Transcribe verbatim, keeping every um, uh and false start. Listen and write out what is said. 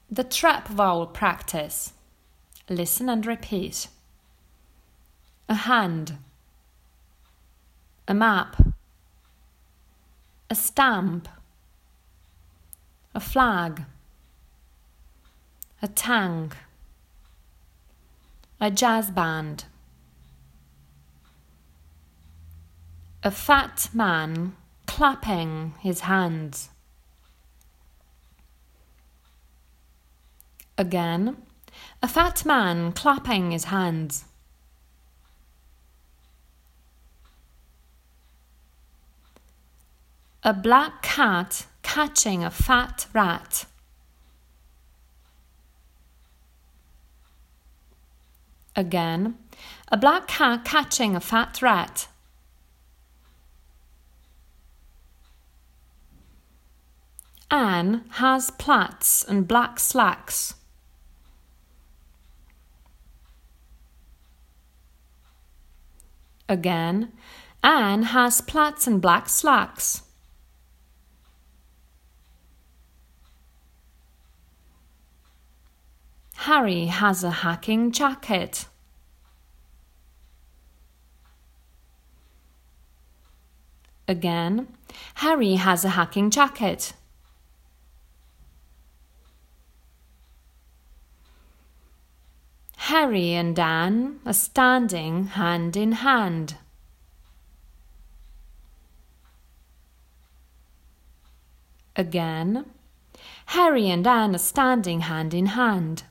The trap vowel practice. Listen and repeat. A hand. A map. A stamp. A flag. A tank. A jazz band. A fat man clapping his hands. Again, a fat man clapping his hands. A black cat catching a fat rat. Again, a black cat catching a fat rat. Anne has plaits and black slacks. Again, Anne has plaits and black slacks. Harry has a hacking jacket. Again, Harry has a hacking jacket. Harry and Anne are standing hand in hand. Again, Harry and Anne are standing hand in hand.